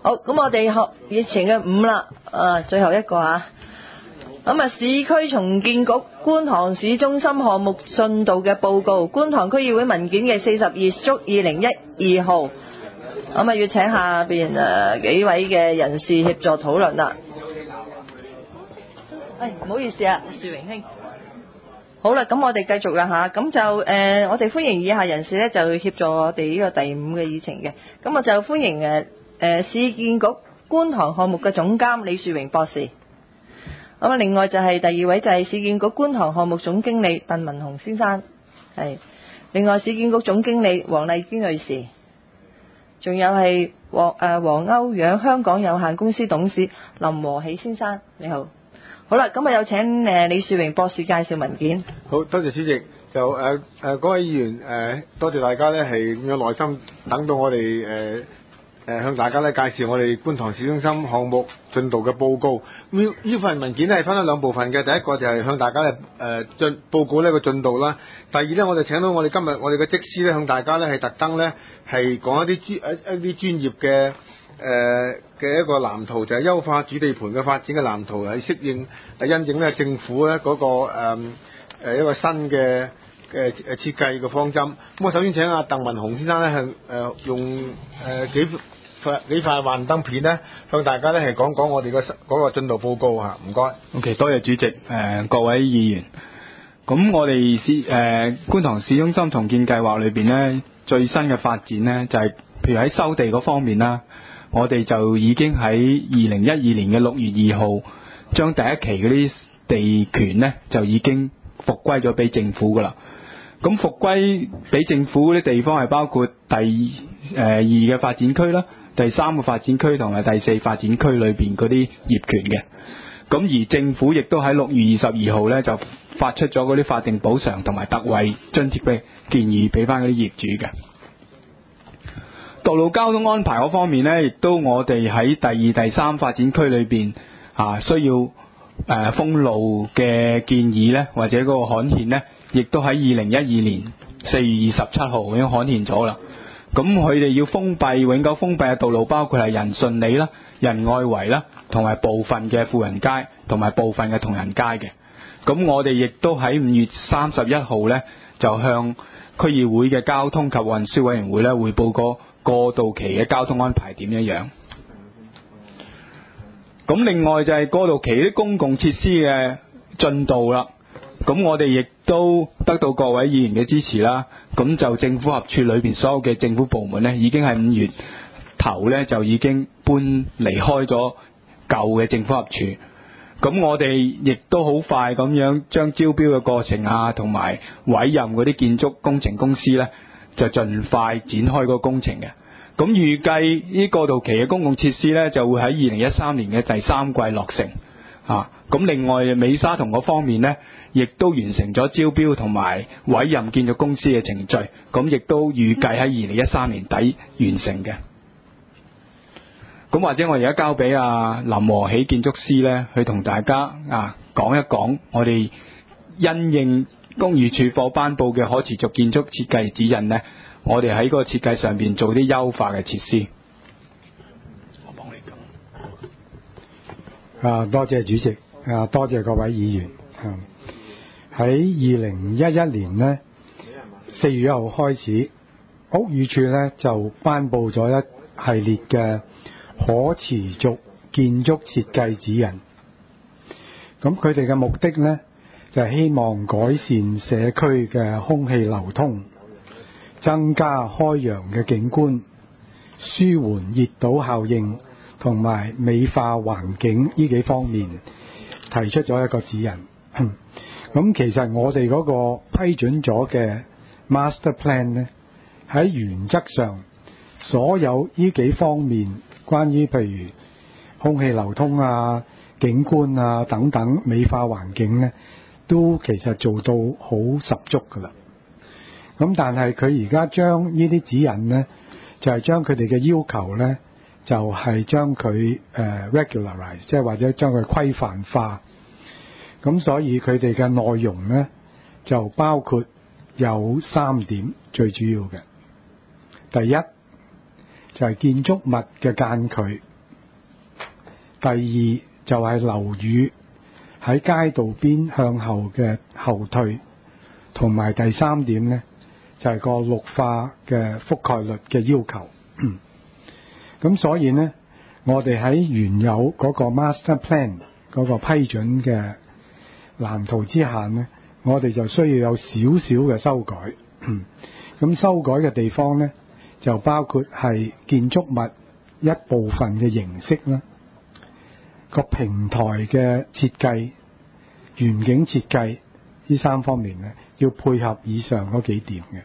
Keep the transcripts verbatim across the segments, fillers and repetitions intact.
好，咁我哋學以前嘅五啦，啊，最後一個啊。咁啊，市區重建局觀塘市中心項目進度嘅報告，觀塘區議會文件嘅四十二足二零一二號。咁啊，要請下邊誒幾位嘅人士協助討論啦。誒，唔好意思啊，樹榮兄。好啦，咁我哋繼續啦吓，咁就誒、呃，我哋歡迎以下人士咧，就協助我哋呢個第五嘅議程嘅。咁我就歡迎誒誒、呃、市建局觀塘項目嘅總監李樹榮博士。咁啊，另外就係第二位就係市建局觀塘項目總經理鄧文雄先生，係。另外市建局總經理黃麗娟女士，仲有係黃誒黃歐陽香港有限公司董事林和喜先生，你好。好啦，咁啊有請誒李樹榮博士介紹文件。 好多謝主席，就誒誒各位議員誒、呃，多謝大家咧係咁樣耐心等到我哋誒誒向大家咧介紹我哋觀塘市中心項目進度嘅報告。咁呢份文件咧係分咗兩部分嘅，第一個就係向大家咧誒進報告呢個進度啦。第二咧，我就請到我哋今日我哋嘅則師咧向大家咧係特登咧係講一啲專一一啲專業嘅。誒嘅、呃、一個藍圖，就係、是、優化主地盤嘅發展嘅藍圖，係適應係因應咧政府咧嗰、那個誒、呃、一個新嘅嘅誒設計嘅方針。咁我首先請阿鄧文雄先生咧向誒用誒、呃、幾塊幾塊幻燈片咧向大家咧係講講我哋個嗰個進度報告嚇，唔該。 OK， 多謝主席，誒、呃、各位議員。咁我哋市誒觀塘市中心重建計劃裏邊咧最新嘅發展咧就係、是、譬如喺收地嗰方面啦。我哋就已經喺二零一二年嘅六月二號，將第一期嗰啲地權呢就已經復歸咗俾政府噶啦。咁復歸俾政府嗰啲地方係包括第誒二嘅發展區啦、第三個發展區同埋第四發展區裏邊嗰啲業權嘅。咁而政府亦都喺六月二十二號呢就發出咗嗰啲法定補償同埋特惠津貼嘅建議俾翻嗰啲業主嘅。道路交通安排嗰方面呢，亦都我哋喺第二、第三發展區裏邊啊，需要誒、呃、封路嘅建議呢，或者嗰個刊憲呢，亦都喺二零一二年四月二十七號已經刊憲咗啦。咁佢哋要封閉永久封閉嘅道路，包括係仁順里啦、仁愛圍啦，同埋部分嘅富人街，同埋部分嘅同仁街嘅。咁我哋亦都喺五月三十一號呢，就向區議會嘅交通及運輸委員會呢匯報過過渡期嘅交通安排點樣樣。咁另外就係過渡期啲公共設施嘅進度啦。咁我哋亦都得到各位議員嘅支持啦。咁就政府合署裏邊所有嘅政府部門呢，已經係五月頭呢，就已經搬離開咗舊嘅政府合署。咁我哋亦都好快咁樣將招標嘅過程啊，同埋委任嗰啲建築工程公司呢，就盡快展開個工程嘅。咁預計呢過渡期嘅公共設施呢，就會喺二零一三年嘅第三季落成啊。咁另外美沙同嗰方面呢，亦都完成咗招標同埋委任建築公司嘅程序，咁亦都預計喺二零一三年底完成嘅。咁或者我而家交俾阿林和喜建築師呢，去同大家啊講一講我哋因應工業署課頒布嘅可持續建築設計指引呢，我哋喺嗰個設計上邊做啲優化嘅設施。我幫你講。 啊，多謝主席，啊，多謝各位議員。啊，喺二零一一年呢，四月一號開始，屋宇署呢就頒布咗一系列嘅可持續建築設計指引。咁佢哋嘅目的呢，就係希望改善社區嘅空氣流通，增加開揚嘅景觀，舒緩熱島效應同埋美化環境呢幾方面提出咗一個指引。咁其實我哋嗰個批准咗嘅 Master Plan 呢，喺原則上所有呢幾方面關於譬如空氣流通啊、景觀啊等等美化環境呢，都其實做到好十足噶啦。咁但係佢而家將呢啲指引呢，就係將佢哋嘅要求呢，就係將佢誒 regularize， 即係或者將佢規範化。咁所以佢哋嘅內容呢，就包括有三點最主要嘅。第一就係建築物嘅間距第二就係樓宇喺街道邊向後嘅後退，同埋第三點呢，就係個綠化嘅覆蓋率嘅要求。咁所以呢，我哋喺原有嗰個 master plan 嗰個批准嘅藍圖之下呢，我哋就需要有少少嘅修改。咁修改嘅地方呢，就包括係建築物一部分嘅形式啦，個平台嘅設計、園景設計呢三方面呢，要配合以上嗰幾點嘅。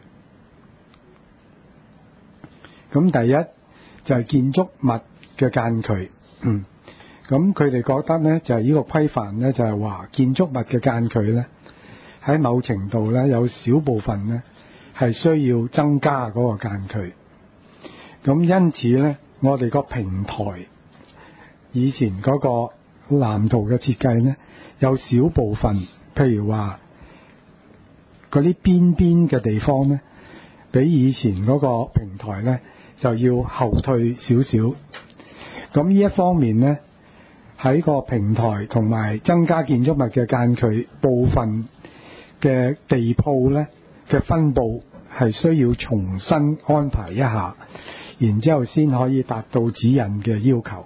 咁第一就係建築物嘅間距。嗯，咁佢哋覺得呢，就係呢個規範呢，就係話建築物嘅間距呢，喺某程度呢，有少部分呢係需要增加嗰個間距。咁因此呢，我哋個平台以前嗰個藍圖嘅設計呢，有少部分，譬如話嗰啲邊邊嘅地方呢，比以前嗰個平台呢就要後退少少。咁呢一方面呢，喺個平台同埋增加建築物嘅間距部分嘅地鋪呢嘅分佈係需要重新安排一下，然之後先可以達到指引嘅要求。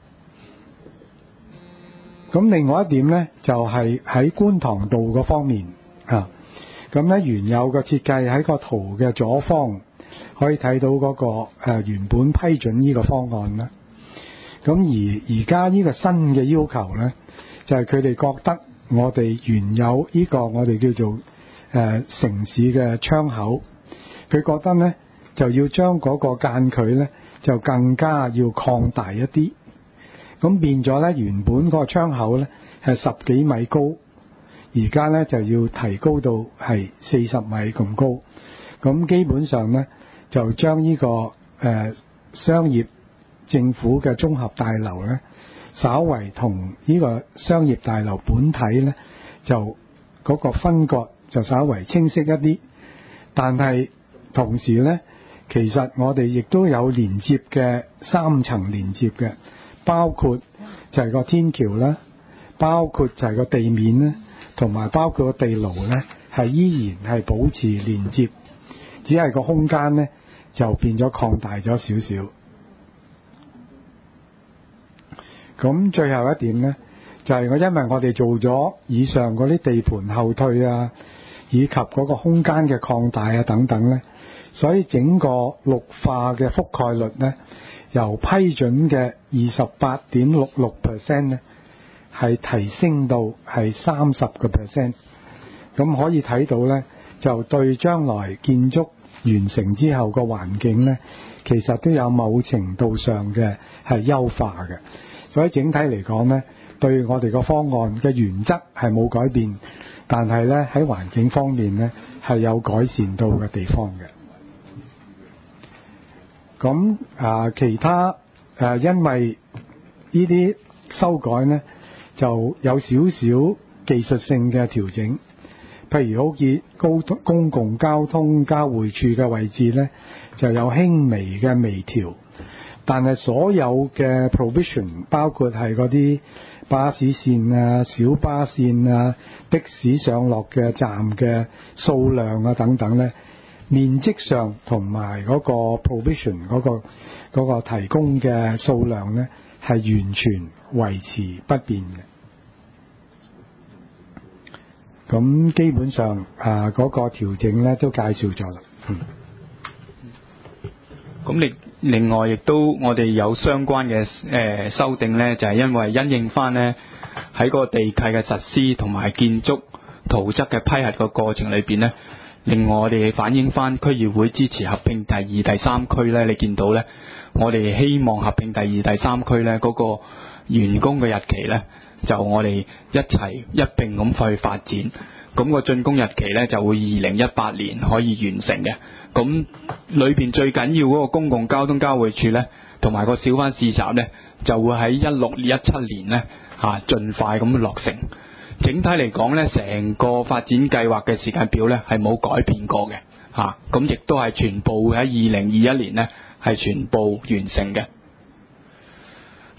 咁另外一點呢，就係喺觀塘道嗰方面啊，咁呢原有嘅設計喺個圖嘅左方可以睇到嗰個誒原本批准呢個方案啦。咁而而家呢個新嘅要求呢，就係佢哋覺得我哋原有呢個我哋叫做誒城市嘅窗口，佢覺得呢就要將嗰個間距呢就更加要擴大一啲。咁變咗呢，原本個窗口呢係十幾米高，而家呢就要提高到係四十米咁高。咁基本上呢，就將呢個誒商業政府嘅綜合大樓呢，稍為同呢個商業大樓本體呢，就嗰個分割就稍為清晰一啲。但係同時呢，其實我哋亦都有連接嘅三層連接嘅，包括就係個天橋啦，包括就係個地面啦，同埋包括個地牢呢，係依然係保持連接，只係個空間呢，就變咗擴大咗少少。咁最後一點呢，就係我因為我哋做咗以上嗰啲地盤後退啊，以及嗰個空間嘅擴大啊等等呢，所以整個綠化嘅覆蓋率呢，由批准嘅二十八點六六 percent 呢，係提升到係三十個 percent。咁可以睇到呢，就對將來建築完成之後個環境呢，其實都有某程度上嘅係優化嘅。所以整體嚟講呢，對我哋個方案嘅原則係冇改變，但係呢，喺環境方面呢，係有改善到嘅地方嘅。咁啊，其他誒、啊，因為呢啲修改呢，就有少少技術性嘅調整，譬如好似高公共交通交匯處嘅位置呢，就有輕微嘅微調。但係所有嘅 provision， 包括係嗰啲巴士線啊、小巴線啊、的士上落嘅站嘅數量啊等等呢，面積上同埋嗰個 provision 嗰個嗰個提供嘅數量呢，係完全維持不變嘅。咁基本上啊，嗰個調整呢都介紹咗啦。嗯。 咁另另外亦都我哋有相關嘅誒、呃、修訂呢，就係、是、因為因應翻呢喺個地契嘅實施同埋建築圖則嘅批核個過程裏邊呢，另外我哋反映翻區議會支持合併第二、第三區呢，你見到呢，我哋希望合併第二、第三區呢嗰、那個完工嘅日期呢，就我哋一齊一併咁去發展。咁個竣工日期呢，就會二零一八年可以完成嘅。咁裏邊最緊要嗰個公共交通交匯處呢，同埋個小販市集呢，就會喺一六一七年呢嚇盡快咁落成。整體嚟講呢，成個發展計劃嘅時間表呢係冇改變過嘅嚇。咁亦都係全部喺二零二一年呢係全部完成嘅。咁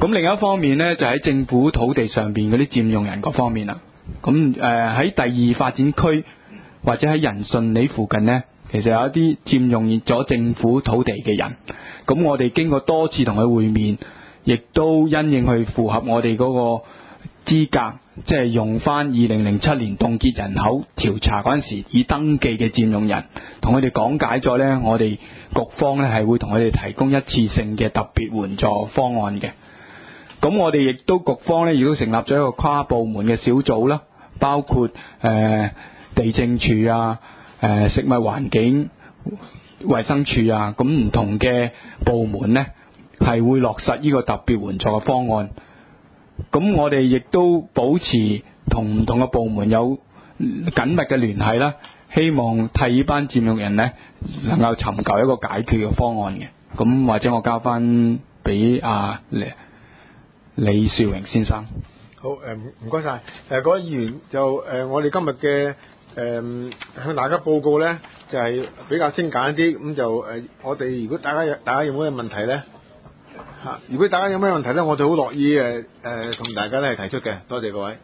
咁另一方面呢，就喺政府土地上邊嗰啲佔用人嗰方面啦。咁誒喺第二發展區或者喺仁順里附近呢，其實有一啲佔用咗政府土地嘅人。咁我哋經過多次同佢會面，亦都因應去符合我哋嗰個資格，即係用翻二零零七年凍結人口調查嗰陣時已登記嘅佔用人，同佢哋講解咗呢，我哋局方呢係會同佢哋提供一次性嘅特別援助方案嘅。咁我哋亦都局方呢，亦都成立咗一個跨部門嘅小組啦，包括誒、呃、地政處啊、誒、呃、食物環境衛生署啊，咁唔同嘅部門呢，係會落實呢個特別援助嘅方案。咁我哋亦都保持同唔同嘅部門有緊密嘅聯繫啦，希望替呢班佔用人呢能夠尋求一個解決嘅方案嘅。咁或者我交翻俾阿李兆榮先生。 好，誒唔該晒。誒各位議員就誒、呃、我哋今日嘅誒向大家報告咧，就係、是、比較精簡一啲。咁就誒、呃、我哋如果大家有大家有冇咩問題咧嚇？如果大家有咩問題咧，我哋好樂意誒誒同大家咧提出嘅。多謝各位。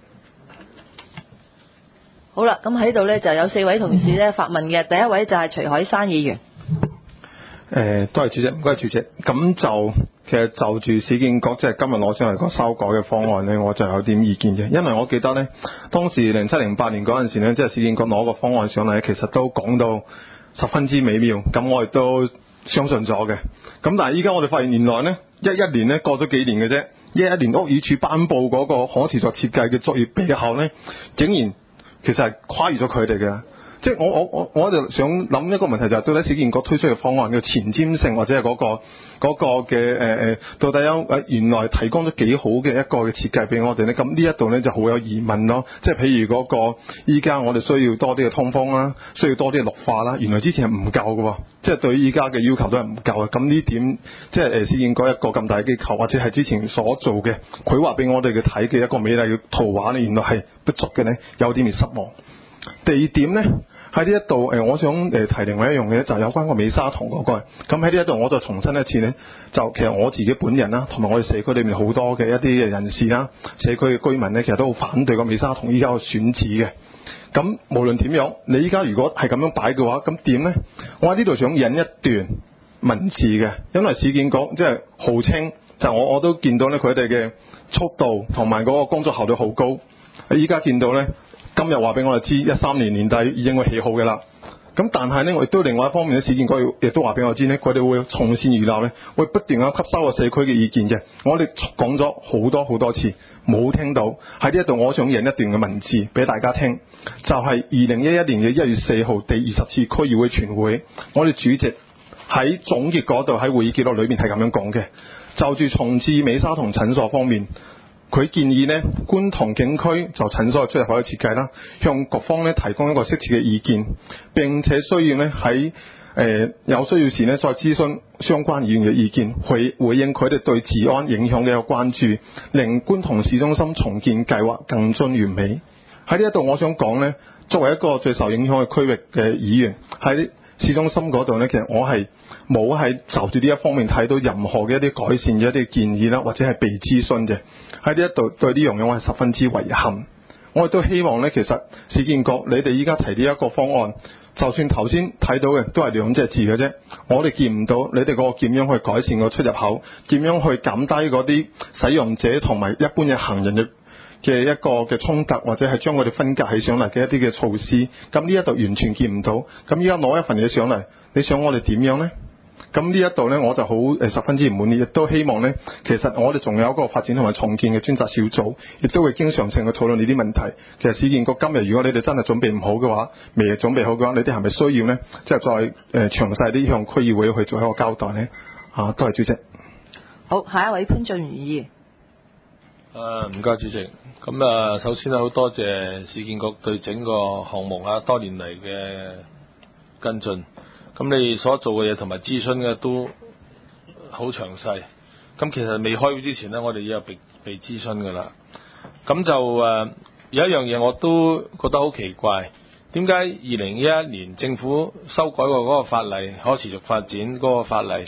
好啦，咁喺度咧就有四位同事咧發問嘅。第一位就係徐海山議員。 誒，多謝主席，唔該主席。咁就其實就住市建局即係今日攞上嚟個修改嘅方案呢，我就有點意見嘅。因為我記得呢，當時零七零八年嗰陣時呢，即係市建局攞個方案上嚟，其實都講到十分之美妙。咁我亦都相信咗嘅。咁但係依家我哋發現原來呢，一一年呢過咗幾年嘅啫，一一年屋宇署頒布嗰個可持續設計嘅作業備考呢，竟然其實係跨越咗佢哋嘅。即係我我我我就想諗一個問題，就係到底市建局推出嘅方案嘅前瞻性，或者係嗰、嗰個嗰、嗰個嘅誒誒，到底有誒原來提供咗幾好嘅一個嘅設計俾我哋咧？咁呢一度咧就好有疑問咯。即係譬如嗰、嗰個依家我哋需要多啲嘅通風啦，需要多啲嘅綠化啦，原來之前係唔夠嘅，即係對依家嘅要求都係唔夠嘅。咁呢點即係誒市建局一個咁大嘅機構，或者係之前所做嘅佢話俾我哋嘅睇嘅一個美麗嘅圖畫咧，原來係不足嘅咧，有啲點失望。第二點咧。喺呢一度誒，我想誒提另外一樣嘢，就係有關個美沙酮嗰個。咁喺呢一度，我就重申一次呢，就其實我自己本人啦，同埋我哋社區裏面好多嘅一啲嘅人士啦，社區嘅居民呢，其實都好反對個美沙酮依家個選址嘅。咁無論點樣，你依家如果係咁樣擺嘅話，咁點呢？我喺呢度想引一段文字嘅，因為市建局即係號稱，就我我都見到呢，佢哋嘅速度同埋嗰個工作效率好高。依家見到呢。今日話俾我哋知，一三年年底已經會起好嘅啦。咁但係呢，我亦都另外一方面咧，市建局亦都話俾我知呢，佢哋會從善如流呢，會不斷咁吸收個社區嘅意見嘅。我哋講咗好多好多次，冇聽到。喺呢一度，我想引一段嘅文字俾大家聽，就係二零一一年嘅一月四號第二十次區議會全會，我哋主席喺總結嗰度喺會議記錄裏面係咁樣講嘅，就住重置美沙酮診所方面。佢建議呢，觀塘警區就診所嘅出入口嘅設計啦，向局方呢提供一個適切嘅意見，並且需要呢喺誒、呃、有需要時呢再諮詢相關議員嘅意見，回回應佢哋對治安影響嘅一個關注，令觀塘市中心重建計劃更臻完美。喺呢一度，我想講呢，作為一個最受影響嘅區域嘅議員，喺市中心嗰度呢，其實我係冇喺就住呢一方面睇到任何嘅一啲改善嘅一啲建議啦，或者係被諮詢嘅。喺呢一度對呢樣嘢我係十分之遺憾。我亦都希望呢，其實市建局你哋依家提呢一個方案，就算頭先睇到嘅都係兩隻字嘅啫，我哋見唔到你哋嗰個點樣去改善個出入口，點樣去減低嗰啲使用者同埋一般嘅行人嘅嘅一個嘅衝突，或者係將佢哋分隔起上嚟嘅一啲嘅措施。咁呢一度完全見唔到。咁依家攞一份嘢上嚟，你想我哋點樣呢？咁呢一度呢，我就好誒十分之唔滿意，亦都希望呢，其實我哋仲有一個發展同埋重建嘅專責小組，亦都會經常性去討論呢啲問題。其實市建局今日如果你哋真係準備唔好嘅話，未準備好嘅話，你哋係咪需要呢？即係再誒詳細啲向區議會去做一個交代呢？啊，多謝主席。 好，下一位潘俊如議員。 誒，唔該主席。咁啊，首先好多謝市建局對整個項目啊多年嚟嘅跟進。咁你所做嘅嘢同埋諮詢嘅都好詳細。咁其實未開會之前呢，我哋已經被被諮詢㗎啦。咁就誒、呃、有一樣嘢我都覺得好奇怪，點解二零一一年政府修改過嗰個法例可持續發展嗰個法例，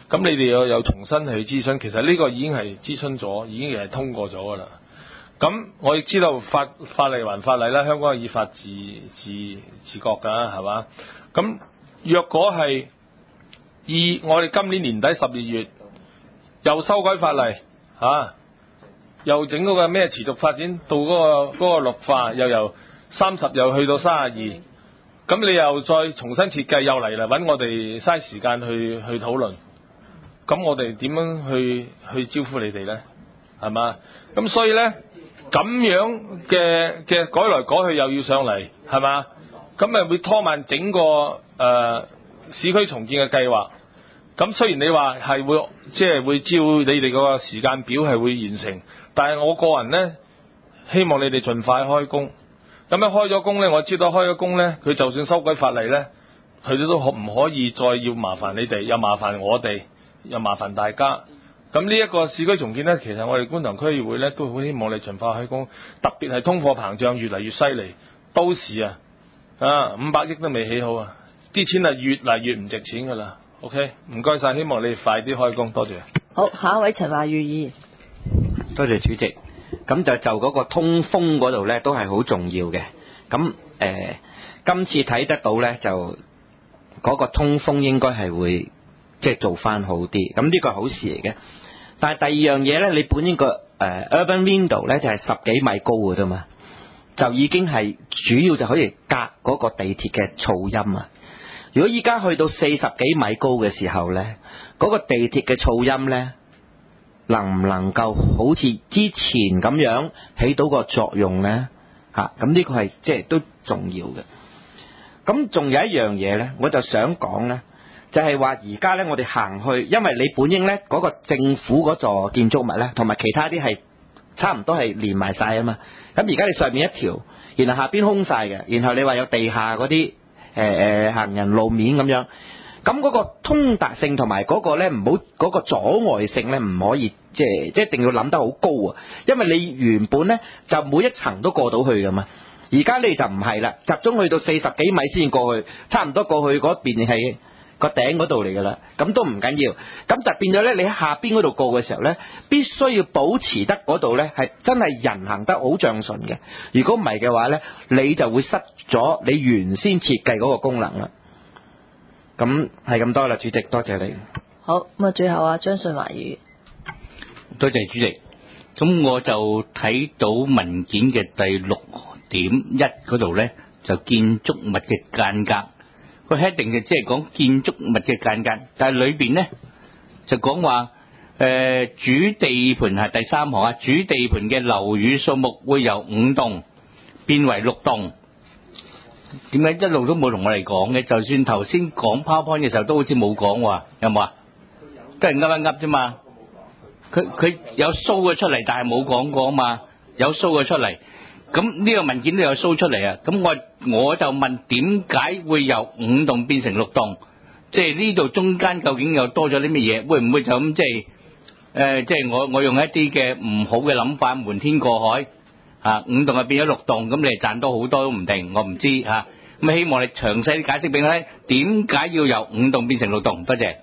咁你哋又又重新去諮詢，其實呢個已經係諮詢咗，已經係通過咗㗎啦。咁我亦知道法法例還法例啦，香港係依法治治治國㗎，係嘛？咁若果係以我哋今年年底十二月又修改法例嚇、啊，又整嗰個咩持續發展到嗰、嗰個嗰、嗰個綠化，又由三十又去到三十二，咁你又再重新設計，又嚟嚟揾我哋嘥時間去去討論，咁我哋點樣去去招呼你哋呢？係嘛？咁所以呢，咁樣嘅嘅改來改去又要上嚟，係嘛？咁咪會拖慢整個誒、呃、市區重建嘅計劃。咁雖然你話係會即係會照你哋個時間表係會完成，但係我個人呢，希望你哋盡快開工。咁樣開咗工呢，我知道開咗工呢，佢就算修改法例呢，佢哋都可唔可以再要麻煩你哋，又麻煩我哋，又麻煩大家。咁呢一個市區重建呢，其實我哋觀塘區議會呢都好希望你盡快開工，特別係通貨膨脹越嚟越犀利，到時啊啊五百億都未起好啊，啲錢係越嚟越唔值錢㗎啦。OK， 唔該晒，希望你哋快啲開工，多謝。 好，下一位陳華宇議員。 多謝主席。咁就就嗰個通風嗰度呢，都係好重要嘅。咁誒、呃，今次睇得到呢，就嗰個通風應該係會即係做翻好啲。咁呢個係好事嚟嘅。但係第二樣嘢呢，你本應個誒、呃、urban window 呢，就係、是、十幾米高嘅啫嘛，就已經係主要就可以隔嗰個地鐵嘅噪音啊。如果依家去到四十幾米高嘅時候呢，嗰、嗰個地鐵嘅噪音呢，能唔能夠好似之前咁樣起到個作用呢？嚇，咁呢個係即係都重要嘅。咁仲有一樣嘢呢，我就想講呢，就係話而家呢，我哋行去，因為你本應呢嗰個政府嗰座建築物呢，同埋其他啲係差唔多係連埋晒啊嘛。咁而家你上面一條，然後下邊空晒嘅，然後你話有地下嗰啲誒誒行人路面咁樣。咁嗰個通達性同埋嗰個咧，唔好嗰個阻礙性咧，唔可以即係即係一定要諗得好高啊！因為你原本咧就每一層都過到去噶嘛，而家你就唔係啦，集中去到四十幾米先過去，差唔多過去嗰邊係個頂嗰度嚟噶啦，咁都唔緊要。咁就變咗咧，你喺下邊嗰度過嘅時候咧，必須要保持得嗰度咧係真係人行得好暢順嘅。如果唔係嘅話咧，你就會失咗你原先設計嗰個功能啦。咁係咁多啦，主席，多謝你。 好，咁啊，最後啊，張信華議員。 多謝主席。咁我就睇到文件嘅第六點一嗰度咧，就建築物嘅間隔。個 heading 就即係講建築物嘅間隔，但係裏邊咧就講話誒主地盤係第三行啊，主地盤嘅樓宇數目會由五棟變為六棟。點解一路都冇同我哋講嘅？就算頭先講 PowerPoint 嘅時候，都好似冇講喎，有冇啊？都係噏一噏啫嘛。佢佢有 show 咗出嚟，但係冇講過啊嘛。有 show 咗出嚟，咁呢個文件都有 show 出嚟啊。咁我我就問點解會由五棟變成六棟？即係呢度中間究竟又多咗啲乜嘢？會唔會就咁即係誒？即係我我用一啲嘅唔好嘅諗法，瞞天過海。啊，五棟啊變咗六棟，咁你係賺多好多都唔定，我唔知嚇。咁、啊、希望你詳細啲解釋俾我聽，點解要由五棟變成六棟？多謝。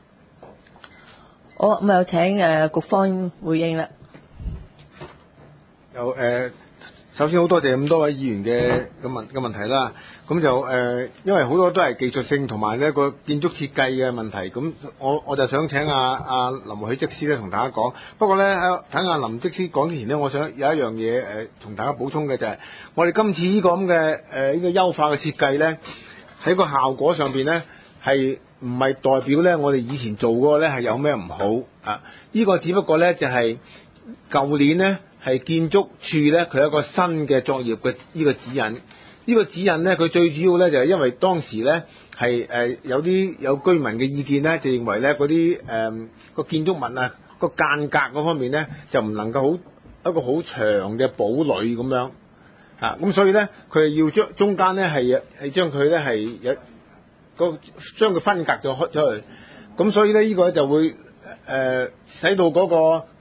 好，咁又請誒、呃、局方回應啦。 有誒、呃，首先好多謝咁多位議員嘅嘅問嘅問題啦。咁就誒、呃，因為好多都係技術性同埋呢個建築設計嘅問題，咁我我就想請阿阿林許則師咧同大家講。不過咧喺睇阿林則師講之前呢，我想有一樣嘢誒同大家補充嘅就係、是，我哋今次呢個咁嘅誒呢個優化嘅設計咧，喺個效果上邊咧係唔係代表咧我哋以前做嗰個咧係有咩唔好啊？呢、這個只不過咧就係、是、舊年咧係建築署咧佢有一個新嘅作業嘅呢個指引。呢個指引咧，佢最主要咧就係因為當時咧係誒有啲有居民嘅意見咧，就認為咧嗰啲誒個建築物啊個間隔嗰方面咧就唔能夠好一個好長嘅堡壘咁樣嚇，咁所以咧佢係要將中間咧係係將佢咧係有個將佢分隔咗開出去，咁所以咧呢個就會誒使到嗰個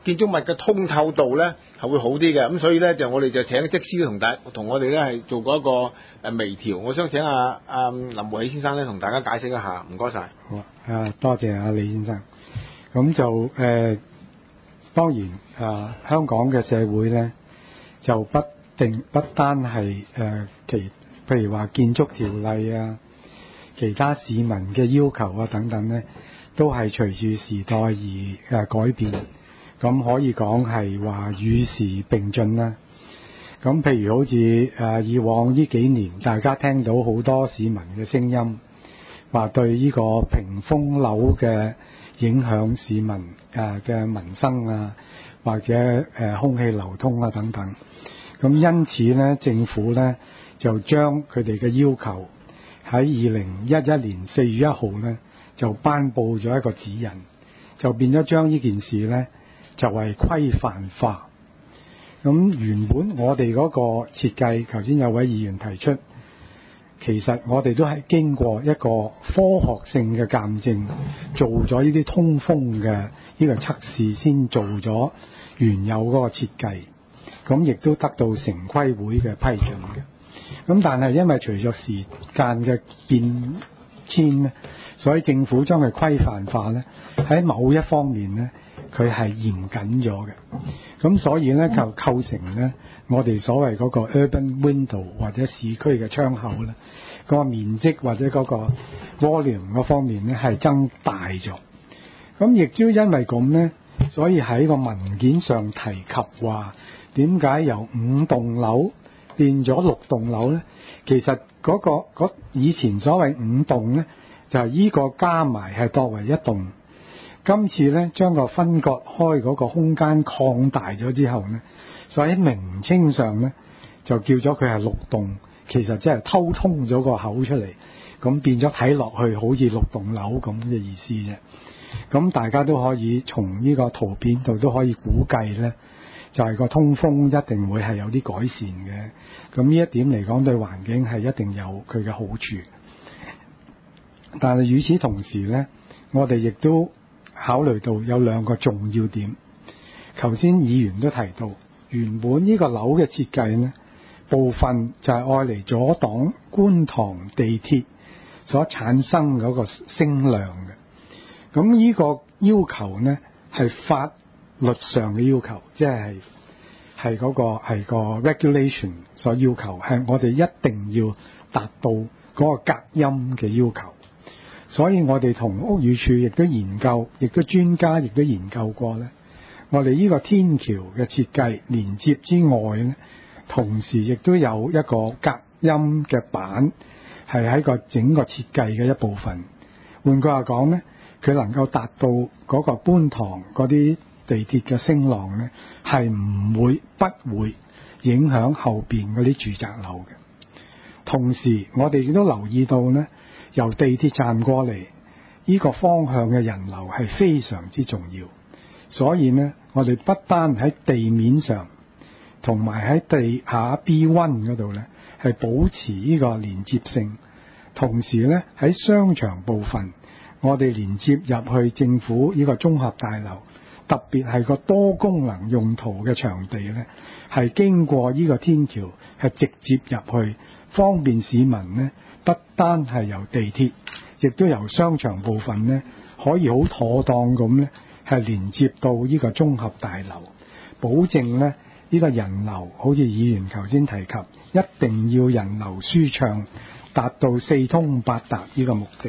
建築物嘅通透度咧係會好啲嘅。咁所以咧就我哋就請則師同大同我哋咧係做過一個誒微調。我想請阿阿林和喜先生咧同大家解釋一下，唔該晒。 好啊，多謝阿李先生。咁就誒、呃、當然啊，香港嘅社會咧就不定不單係誒、呃、其譬如話建築條例啊，其他市民嘅要求啊等等咧，都係隨住時代而誒、呃、改變。咁可以講係話與時並進啦。咁譬如好似誒、呃、以往呢幾年，大家聽到好多市民嘅聲音，話對呢個屏風樓嘅影響市民誒嘅民生啊，或者誒、呃、空氣流通啊等等。咁因此咧，政府咧就將佢哋嘅要求喺二零一一年四月一號咧就頒布咗一個指引，就變咗將呢件事咧就係規範化。咁原本我哋嗰個設計，頭先有位議員提出，其實我哋都係經過一個科學性嘅鑑證，做咗呢啲通風嘅呢個測試，先做咗原有嗰個設計。咁亦都得到城規會嘅批准嘅。咁但係因為隨着時間嘅變遷咧，所以政府將佢規範化咧，喺某一方面咧，佢係嚴謹咗嘅。咁所以咧就構成咧，我哋所謂嗰個 urban window 或者市區嘅窗口咧，嗰個面積或者嗰個 volume 嗰方面咧係增大咗。咁亦都因為咁咧，所以喺個文件上提及話，點解由五棟樓變咗六棟樓咧？其實嗰、嗰個以前所謂五棟咧，就係依個加埋係當為一棟。今次咧將個分割開嗰個空間擴大咗之後咧，所以喺名稱上咧就叫咗佢係六棟，其實即係偷通咗個口出嚟，咁變咗睇落去好似六棟樓咁嘅意思啫。咁大家都可以從呢個圖片度都可以估計咧，就係個通風一定會係有啲改善嘅。咁呢一點嚟講，對環境係一定有佢嘅好處。但係與此同時咧，我哋亦都考慮到有兩個重要點。頭先議員都提到，原本呢個樓嘅設計呢，部分就係愛嚟阻擋觀塘地鐵所產生嗰個聲量嘅。咁呢個要求呢，係法律上嘅要求，即係係嗰個係個 regulation 所要求，係我哋一定要達到嗰個隔音嘅要求。所以我哋同屋宇署亦都研究，亦都專家亦都研究過咧。我哋呢個天橋嘅設計連接之外咧，同時亦都有一個隔音嘅板，係喺個整個設計嘅一部分。換句話講咧，佢能夠達到嗰個觀塘嗰啲地鐵嘅聲浪咧，係唔會不會影響後邊嗰啲住宅樓嘅。同時，我哋亦都留意到咧，由地鐵站過嚟呢個方向嘅人流係非常之重要。所以呢，我哋不單喺地面上，同埋喺地下 B 一 嗰度呢，係保持呢個連接性。同時呢，喺商場部分，我哋連接入去政府呢個綜合大樓，特別係個多功能用途嘅場地呢，係經過呢個天橋係直接入去，方便市民呢，不單係由地鐵，亦都由商場部分呢，可以好妥當咁呢，係連接到呢個綜合大樓，保證呢，呢個人流好似議員頭先提及，一定要人流舒暢，達到四通八達呢個目的嘅。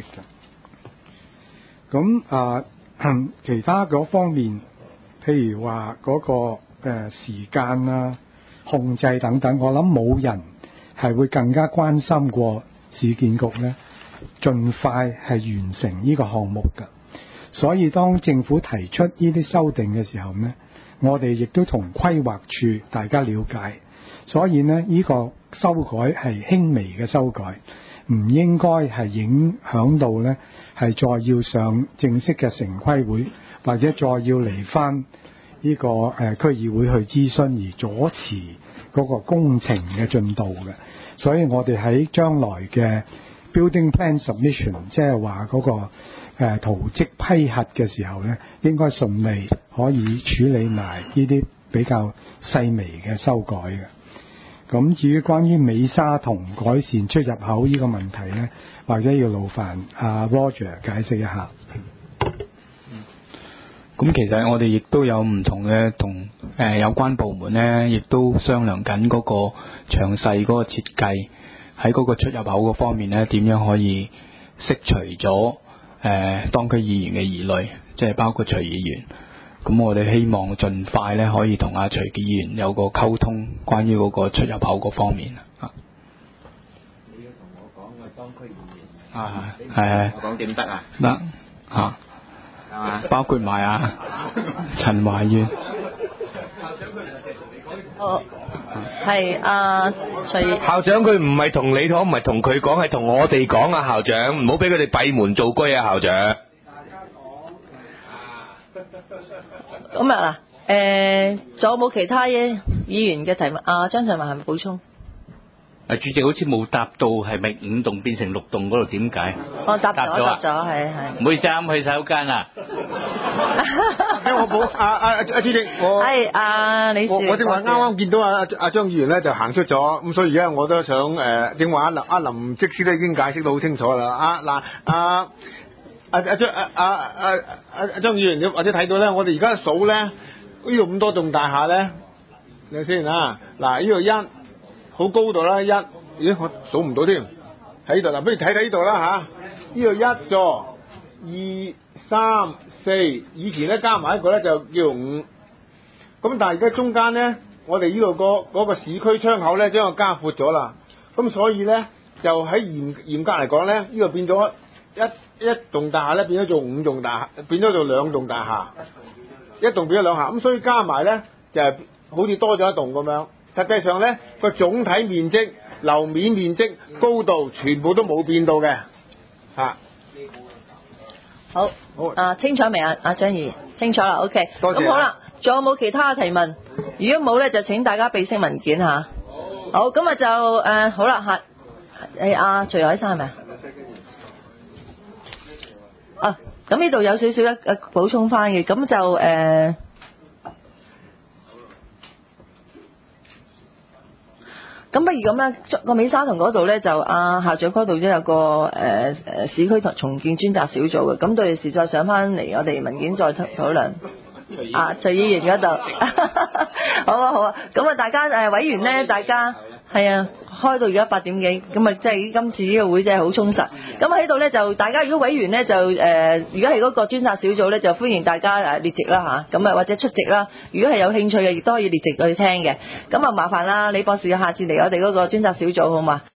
咁啊、呃，其他嗰方面，譬如話嗰、嗰個誒、呃、時間啊、控制等等，我諗冇人係會更加關心過市建局呢，盡快係完成呢個項目嘅。所以當政府提出呢啲修訂嘅時候呢，我哋亦都同規劃處大家了解，所以呢，呢個修改係輕微嘅修改，唔應該係影響到呢係再要上正式嘅城規會，或者再要嚟返呢個誒、呃、區議會去諮詢而阻遲嗰個工程嘅進度嘅。所以我哋喺將來嘅 building plan submission， 即係話嗰個誒圖則批核嘅時候咧，應該順利可以處理埋呢啲比較細微嘅修改嘅。咁至於關於美沙酮改善出入口呢個問題咧，或者要勞煩阿 Roger 解釋一下。 咁其實我哋亦都有唔同嘅同誒有關部門咧，亦都商量緊嗰個詳細嗰個設計，喺嗰個出入口嗰方面咧，點樣可以釋除咗誒、呃、當區議員嘅疑慮，即係包括徐議員。咁我哋希望盡快咧可以同阿徐議員有個溝通，關於嗰個出入口嗰方面啊。 你要同我講嘅當區議員啊，係係。 我講點得啊？ 得嚇。包括埋啊陳懷遠。 哦，係啊徐校長佢唔係同你講，唔係同佢講，係同我哋講啊！校長，唔好俾佢哋閉門造車啊！校長。 咁啊嗱，誒，仲有冇其他嘅議員嘅提問？啊，張上文係咪補充？ 啊，主席好似冇答到係咪五棟變成六棟嗰度點解？ 我答咗，答答咗啊咗，係係。 唔好意思，啱去洗手間啊！ 俾我補阿阿阿主席，我係阿李我我正話啱啱見到阿阿阿張議員咧就行出咗，咁所以而家我都想誒，正話阿林阿林則師咧已經解釋到好清楚啦。啊嗱阿阿阿張阿阿阿阿阿張議員，你或者睇到咧，我哋而家數咧呢度咁多棟大廈咧，你睇先啊，嗱呢度一好高度啦，一咦我數唔到添，喺度嗱，不如睇睇呢度啦吓，呢度一座、二、三、四，以前咧加埋一個咧就叫五，咁但係而家中間咧，我哋呢度個嗰個市區窗口咧將佢加闊咗啦，咁所以咧就喺嚴嚴格嚟講咧，呢度變咗一一棟大廈咧變咗做五棟大廈，變咗做兩棟大廈，一棟變咗兩廈，咁所以加埋咧就係好似多咗一棟咁樣。實際上咧個總體面積、樓面面積、高度全部都冇變到嘅，嚇。 好， 好啊清楚未啊？阿張議員清楚啦 ，OK。 多謝咁好啦，仲有冇其他嘅提問？如果冇咧，就請大家備識文件嚇。好，咁啊就誒、呃、好啦嚇。誒阿徐海生係咪啊？啊，咁呢度有少少一誒補充翻嘅，咁就誒。呃咁不如咁啦，個美沙酮嗰度咧就阿校長嗰度都有個誒誒、呃、市區重建專責小組嘅，咁到時再上翻嚟我哋文件再討討論。啊，徐議員嗰度，好啊好啊，咁啊大家誒、呃、委員咧，大家係啊開到而家八點幾，咁啊即係今次呢個會真係好充實。咁喺度咧就大家如果委員咧就誒、呃，如果係嗰個專責小組咧就歡迎大家誒列席啦嚇，咁啊或者出席啦。如果係有興趣嘅，亦都可以列席去聽嘅。咁啊麻煩啦，李博士下次嚟我哋嗰個專責小組好嘛？